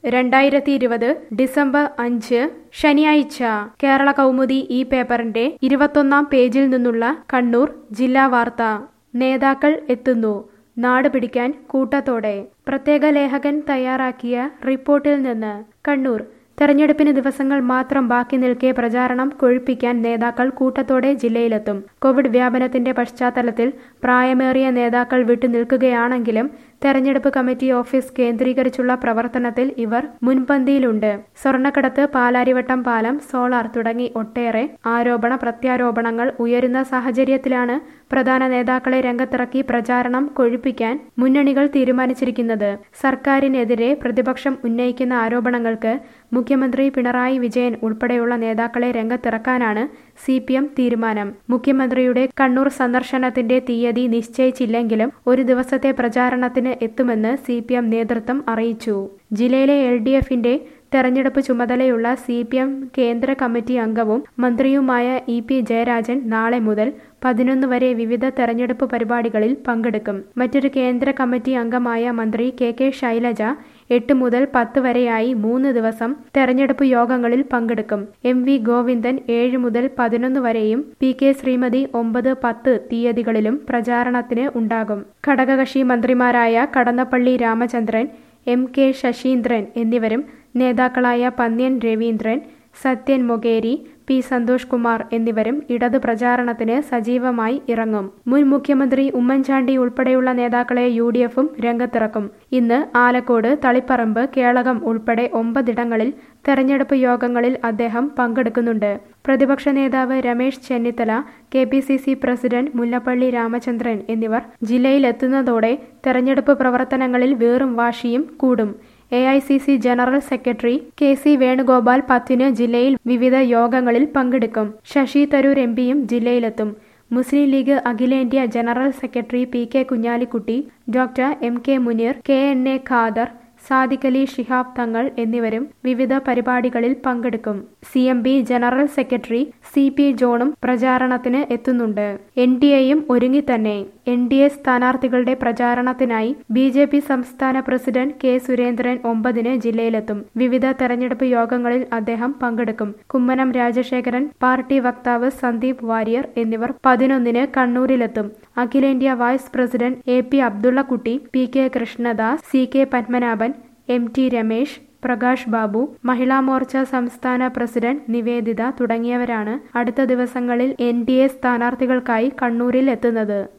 2020 December 5 ശനിയാഴ്ച കേരള കൗമുദി ഈ പേപ്പറിന്റെ 21-ാം പേജിൽ നിന്നുള്ള കണ്ണൂർ ജില്ലാ വാർത്ത. നേതാക്കൾ എത്തുന്നു, നാട് പിടിക്കാൻ കൂട്ടത്തോടെ. പ്രത്യേക ലേഖകൻ തയ്യാറാക്കിയ റിപ്പോർട്ടിൽ നിന്ന്. കണ്ണൂർ. തെരഞ്ഞെടുപ്പിന് ദിവസങ്ങൾ മാത്രം ബാക്കി നിൽക്കെ പ്രചാരണം കൊഴുപ്പിക്കാൻ നേതാക്കൾ കൂട്ടത്തോടെ ജില്ലയിലെത്തും. കോവിഡ് വ്യാപനത്തിന്റെ പശ്ചാത്തലത്തിൽ പ്രായമേറിയ നേതാക്കൾ വിട്ടുനിൽക്കുകയാണെങ്കിലും തെരഞ്ഞെടുപ്പ് കമ്മിറ്റി ഓഫീസ് കേന്ദ്രീകരിച്ചുള്ള പ്രവർത്തനത്തിൽ ഇവർ മുൻപന്തിയിലുണ്ട്. സ്വർണ്ണക്കടത്ത്, പാലാരിവട്ടം പാലം, സോളാർ തുടങ്ങി ഒട്ടേറെ ആരോപണ പ്രത്യാരോപണങ്ങൾ ഉയരുന്ന സാഹചര്യത്തിലാണ് പ്രധാന നേതാക്കളെ രംഗത്തിറക്കി പ്രചാരണം കൊഴുപ്പിക്കാൻ മുന്നണികൾ തീരുമാനിച്ചിരിക്കുന്നത്. സർക്കാരിനെതിരെ പ്രതിപക്ഷം ഉന്നയിക്കുന്ന ആരോപണങ്ങൾക്ക് മുഖ്യമന്ത്രി പിണറായി വിജയൻ ഉൾപ്പെടെയുള്ള നേതാക്കളെ രംഗത്തിറക്കാനാണ് CPM തീരുമാനം. മുഖ്യമന്ത്രിയുടെ കണ്ണൂർ സന്ദർശനത്തിന്റെ തീയതി നിശ്ചയിച്ചില്ലെങ്കിലും ഒരു ദിവസത്തെ പ്രചാരണത്തിന് എത്തുമെന്ന് CPM നേതൃത്വം അറിയിച്ചു. ജില്ലയിലെ LDFന്റെ തെരഞ്ഞെടുപ്പ് ചുമതലയുള്ള CPM കേന്ദ്ര കമ്മിറ്റി അംഗവും മന്ത്രിയുമായ EP ജയരാജൻ നാളെ മുതൽ 11 വരെ വിവിധ തെരഞ്ഞെടുപ്പ് പരിപാടികളിൽ പങ്കെടുക്കും. മറ്റൊരു കേന്ദ്ര കമ്മിറ്റി അംഗമായ മന്ത്രി KK ശൈലജ 8 മുതൽ 10 വരെയായി 3 ദിവസം തെരഞ്ഞെടുപ്പ് യോഗങ്ങളിൽ പങ്കെടുക്കും. MV ഗോവിന്ദൻ 7 മുതൽ 11 വരെയും PK ശ്രീമതി 9, 10 തീയതികളിലും പ്രചാരണത്തിന് ഉണ്ടാകും. ഘടകകക്ഷി മന്ത്രിമാരായ കടന്നപ്പള്ളി രാമചന്ദ്രൻ, MK ശശീന്ദ്രൻ എന്നിവരും നേതാക്കളായ പന്ന്യൻ രവീന്ദ്രൻ, സത്യൻ മൊകേരി, P സന്തോഷ് കുമാർ എന്നിവരും ഇടത് പ്രചാരണത്തിന് സജീവമായി ഇറങ്ങും. മുൻ മുഖ്യമന്ത്രി ഉമ്മൻചാണ്ടി ഉൾപ്പെടെയുള്ള നേതാക്കളെ UDFും രംഗത്തിറക്കും. ഇന്ന് ആലക്കോട്, തളിപ്പറമ്പ്, കേളകം ഉൾപ്പെടെ 9 ഇടങ്ങളിൽ തെരഞ്ഞെടുപ്പ് യോഗങ്ങളിൽ അദ്ദേഹം പങ്കെടുക്കുന്നുണ്ട്. പ്രതിപക്ഷ നേതാവ് രമേശ് ചെന്നിത്തല, KPCC പ്രസിഡന്റ് മുല്ലപ്പള്ളി രാമചന്ദ്രൻ എന്നിവർ ജില്ലയിലെത്തുന്നതോടെ തെരഞ്ഞെടുപ്പ് പ്രവർത്തനങ്ങളിൽ വീറും വാശിയും കൂടും. AICC general secretary KC Venugopal 10-ന് ജില്ലയിൽ വിവിധ യോഗങ്ങളിൽ പങ്കെടുക്കും. ശശി തരൂർ MPയും ജില്ലയിലെത്തും. മുസ്ലിം ലീഗ് അഖിലേന്ത്യാ general secretary PK Kunhalikutty, doctor MK Muneer, KNA Khader, Sadiq Ali Shihab Thangal എന്നിവരും വിവിധ പരിപാടികളിൽ പങ്കെടുക്കും. CMB ജനറൽ സെക്രട്ടറി CP ജോണും പ്രചാരണത്തിന് എത്തുന്നുണ്ട്. NDAയും ഒരുങ്ങിത്തന്നെ. NDA സ്ഥാനാർത്ഥികളുടെ പ്രചാരണത്തിനായി BJP സംസ്ഥാന പ്രസിഡന്റ് K സുരേന്ദ്രൻ 9-ന് ജില്ലയിലെത്തും. വിവിധ തെരഞ്ഞെടുപ്പ് യോഗങ്ങളിൽ അദ്ദേഹം പങ്കെടുക്കും. കുമ്മനം രാജശേഖരൻ, പാർട്ടി വക്താവ് സന്ദീപ് വാര്യർ എന്നിവർ 11-ന് കണ്ണൂരിലെത്തും. അഖിലേന്ത്യാ vice president AP Abdullakutty, PK Krishnadas, CK Padmanabhan, MT Ramesh, Prakash Babu, Mahila Morcha സംസ്ഥാന പ്രസിഡന്റ് നിവേദിത തുടങ്ങിയവരാണ് അടുത്ത ദിവസങ്ങളിൽ NDA സ്ഥാനാർത്ഥികൾക്കായി കണ്ണൂരിൽ എത്തുന്നത്.